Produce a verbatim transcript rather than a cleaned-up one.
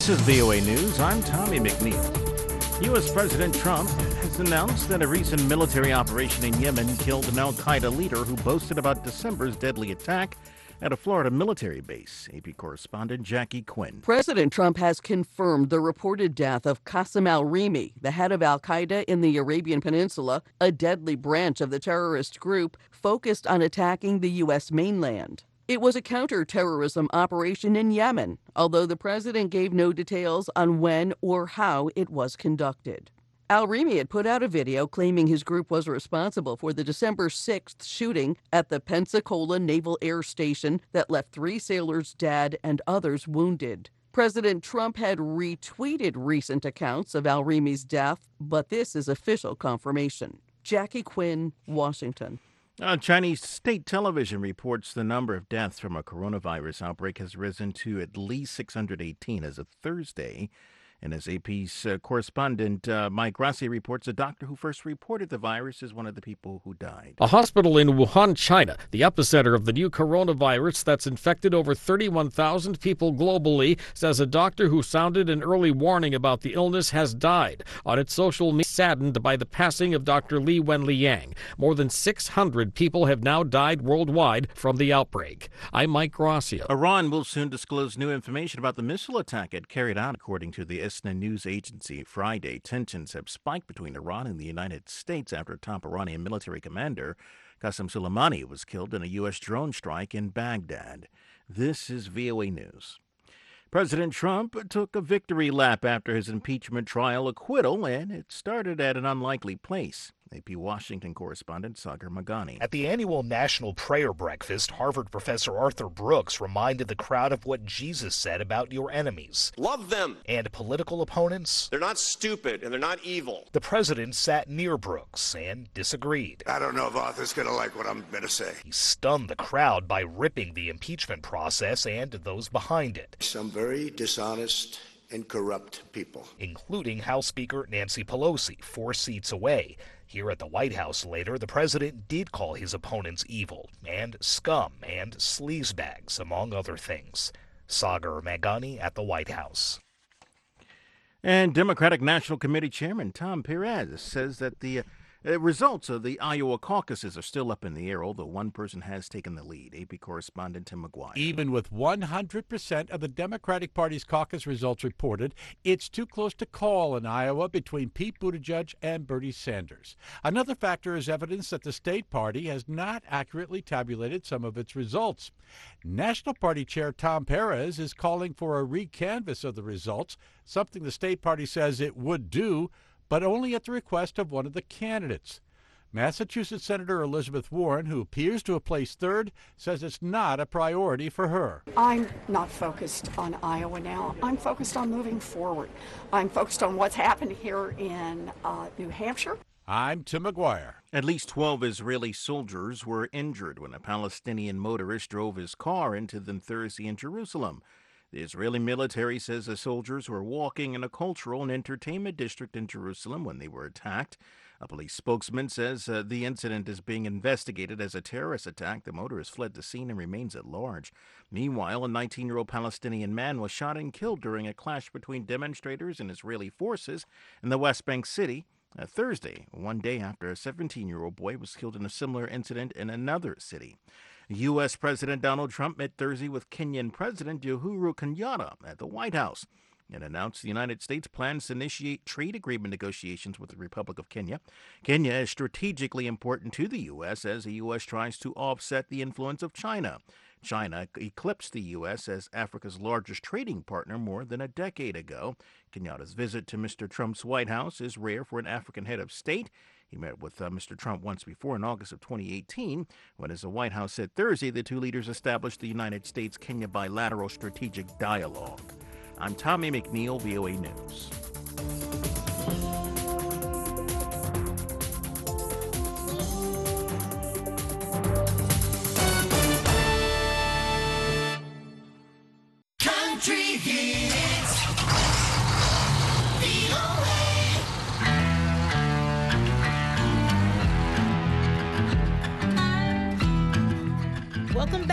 This is V O A News. I'm Tommy McNeil. U S. President Trump has announced that a recent military operation in Yemen killed an al-Qaeda leader who boasted about December's deadly attack at a Florida military base. A P correspondent Jackie Quinn. President Trump has confirmed the reported death of Qasem al-Rimi, the head of al-Qaeda in the Arabian Peninsula, a deadly branch of the terrorist group focused on attacking the U S mainland. It was a counterterrorism operation in Yemen, although the president gave no details on when or how it was conducted. Al-Rimi had put out a video claiming his group was responsible for the December sixth shooting at the Pensacola Naval Air Station that left three sailors dead and others wounded. President Trump had retweeted recent accounts of Al-Rimi's death, but this is official confirmation. Jackie Quinn, Washington. Uh, Chinese state television reports the number of deaths from a coronavirus outbreak has risen to at least six hundred eighteen as of Thursday. And as A P's uh, correspondent uh, Mike Rossi reports, a doctor who first reported the virus is one of the people who died. A hospital in Wuhan, China, the epicenter of the new coronavirus that's infected over thirty-one thousand people globally, says a doctor who sounded an early warning about the illness has died. On its social media, saddened by the passing of Doctor Li Wenliang. More than six hundred people have now died worldwide from the outbreak. I'm Mike Rossi. Iran will soon disclose new information about the missile attack it carried out, according to the I S N A news agency. Friday, tensions have spiked between Iran and the United States after top Iranian military commander Qasem Soleimani was killed in a U S drone strike in Baghdad. This is V O A News. President Trump took a victory lap after his impeachment trial acquittal, and it started at an unlikely place. A P Washington correspondent Sagar Magani. At the annual National Prayer Breakfast, Harvard professor Arthur Brooks reminded the crowd of what Jesus said about your enemies. Love them. And political opponents. They're not stupid and they're not evil. The president sat near Brooks and disagreed. I don't know if Arthur's going to like what I'm going to say. He stunned the crowd by ripping the impeachment process and those behind it. Some very dishonest and corrupt people. Including House Speaker Nancy Pelosi, four seats away. Here at the White House later, the president did call his opponents evil and scum and sleazebags, among other things. Sagar Magani at the White House. And Democratic National Committee Chairman Tom Perez says that the uh, results of the Iowa caucuses are still up in the air, although one person has taken the lead. A P correspondent Tim McGuire. Even with one hundred percent of the Democratic Party's caucus results reported, it's too close to call in Iowa between Pete Buttigieg and Bernie Sanders. Another factor is evidence that the state party has not accurately tabulated some of its results. National Party Chair Tom Perez is calling for a recanvass of the results, something the state party says it would do, but only at the request of one of the candidates. Massachusetts Senator Elizabeth Warren, who appears to have placed third, says it's not a priority for her. I'm not focused on Iowa now. I'm focused on moving forward. I'm focused on what's happened here in uh, New Hampshire. I'm Tim McGuire. At least twelve Israeli soldiers were injured when a Palestinian motorist drove his car into them Thursday in Jerusalem. The Israeli military says the soldiers were walking in a cultural and entertainment district in Jerusalem when they were attacked. A police spokesman says uh, the incident is being investigated as a terrorist attack. The motorist fled the scene and remains at large. Meanwhile, a nineteen-year-old Palestinian man was shot and killed during a clash between demonstrators and Israeli forces in the West Bank city uh, Thursday, one day after a seventeen-year-old boy was killed in a similar incident in another city. U S. President Donald Trump met Thursday with Kenyan President Uhuru Kenyatta at the White House and announced the United States plans to initiate trade agreement negotiations with the Republic of Kenya. Kenya is strategically important to the U S as the U S tries to offset the influence of China. China eclipsed the U S as Africa's largest trading partner more than a decade ago. Kenyatta's visit to Mister Trump's White House is rare for an African head of state. He met with uh, Mister Trump once before in August of twenty eighteen, when, as the White House said Thursday, the two leaders established the United States-Kenya bilateral strategic dialogue. I'm Tommy McNeil, V O A News.